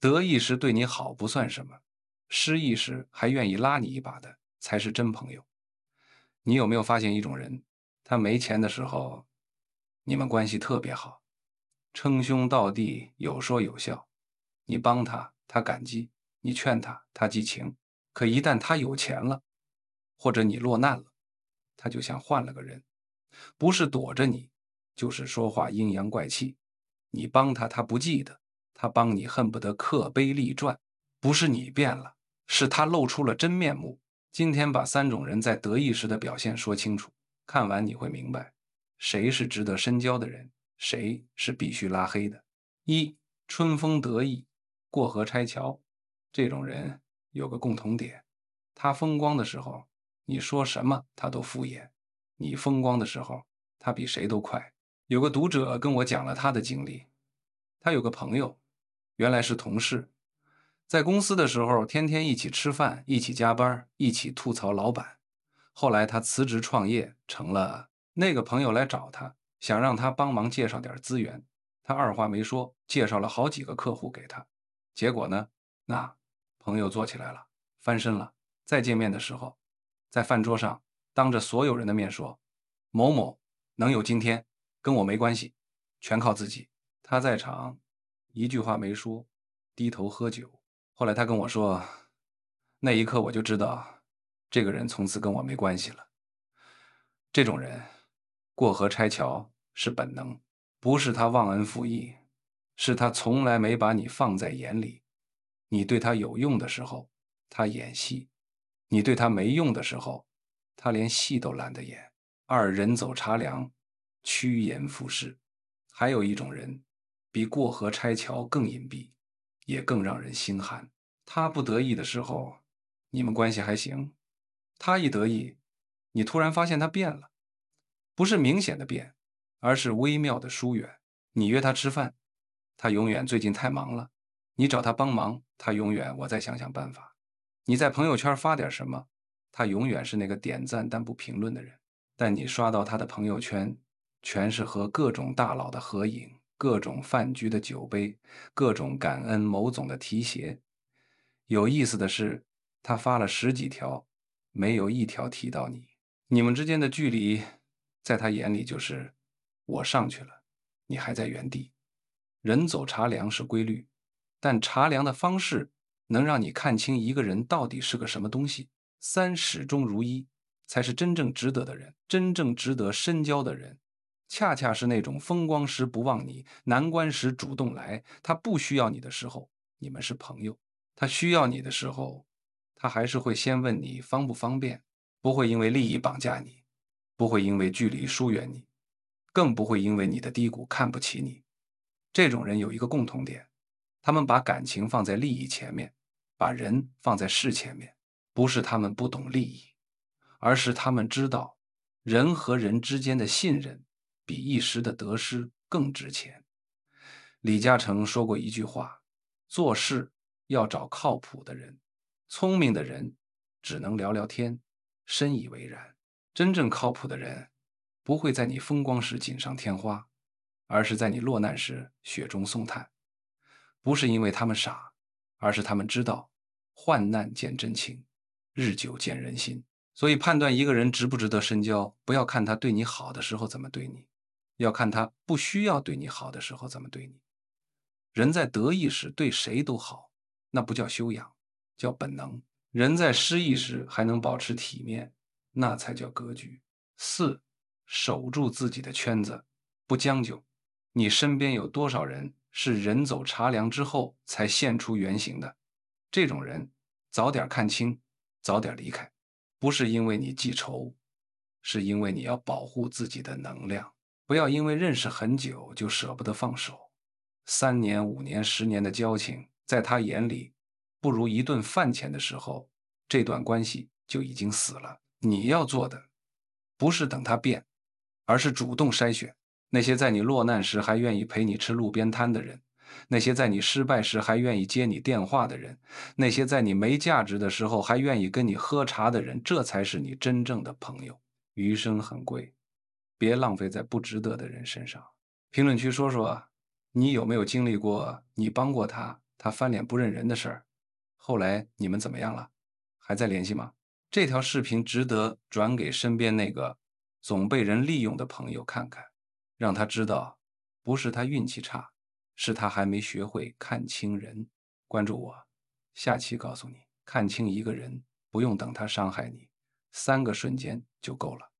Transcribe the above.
得意时对你好不算什么，失意时还愿意拉你一把的才是真朋友。你有没有发现一种人，他没钱的时候，你们关系特别好，称兄道弟，有说有笑，你帮他，他感激；你劝他，他寄情。可一旦他有钱了，或者你落难了，他就像换了个人，不是躲着你，就是说话阴阳怪气。你帮他，他不记得；他帮你，恨不得刻碑立传。不是你变了，是他露出了真面目。今天把3种人在得意时的表现说清楚，看完你会明白，谁是值得深交的人，谁是必须拉黑的。一、春风得意，过河拆桥。这种人有个共同点，他风光的时候，你说什么他都敷衍；你风光的时候，他比谁都快。有个读者跟我讲了他的经历，他有个朋友，原来是同事，在公司的时候天天一起吃饭，一起加班，一起吐槽老板。后来他辞职创业，成了那个朋友来找他，想让他帮忙介绍点资源。他二话没说，介绍了好几个客户给他。结果呢，那朋友做起来了，翻身了。再见面的时候，在饭桌上当着所有人的面说：某某能有今天，跟我没关系，全靠自己。他在场一句话没说，低头喝酒。后来他跟我说，那一刻我就知道，这个人从此跟我没关系了。这种人，过河拆桥是本能，不是他忘恩负义，是他从来没把你放在眼里。你对他有用的时候，他演戏；你对他没用的时候，他连戏都懒得演。二人走茶凉，趋炎附势。还有一种人，比过河拆桥更隐蔽，也更让人心寒。他不得意的时候，你们关系还行；他一得意，你突然发现他变了，不是明显的变，而是微妙的疏远。你约他吃饭，他永远最近太忙了；你找他帮忙，他永远我再想想办法；你在朋友圈发点什么，他永远是那个点赞但不评论的人。但你刷到他的朋友圈，全是和各种大佬的合影，各种饭局的酒杯，各种感恩某总的提携。有意思的是，他发了10几条，没有一条提到你。你们之间的距离，在他眼里就是我上去了，你还在原地。人走茶凉是规律，但茶凉的方式能让你看清一个人到底是个什么东西。三始终如一，才是真正值得的人，真正值得深交的人。恰恰是那种风光时不忘你，难关时主动来。他不需要你的时候，你们是朋友；他需要你的时候，他还是会先问你方不方便，不会因为利益绑架你，不会因为距离疏远你，更不会因为你的低谷看不起你。这种人有一个共同点，他们把感情放在利益前面，把人放在事前面。不是他们不懂利益，而是他们知道人和人之间的信任比一时的得失更值钱。李嘉诚说过一句话，做事要找靠谱的人，聪明的人只能聊聊天，深以为然。真正靠谱的人不会在你风光时锦上添花，而是在你落难时雪中送炭。不是因为他们傻，而是他们知道患难见真情，日久见人心。所以判断一个人值不值得深交，不要看他对你好的时候怎么对你，要看他不需要对你好的时候怎么对你。人在得意时对谁都好，那不叫修养，叫本能。人在失意时还能保持体面，那才叫格局。四，守住自己的圈子，不将就。你身边有多少人是人走茶凉之后才现出原形的？这种人，早点看清，早点离开。不是因为你记仇，是因为你要保护自己的能量。不要因为认识很久就舍不得放手。3年、5年、10年的交情，在他眼里，不如一顿饭钱的时候，这段关系就已经死了。你要做的，不是等他变，而是主动筛选那些在你落难时还愿意陪你吃路边摊的人，那些在你失败时还愿意接你电话的人，那些在你没价值的时候还愿意跟你喝茶的人，这才是你真正的朋友。余生很贵，别浪费在不值得的人身上。评论区说说，你有没有经历过你帮过他， 他翻脸不认人的事儿，后来你们怎么样了？还在联系吗？这条视频值得转给身边那个总被人利用的朋友看看，让他知道，不是他运气差，是他还没学会看清人。关注我，下期告诉你，看清一个人不用等他伤害你，3个瞬间就够了。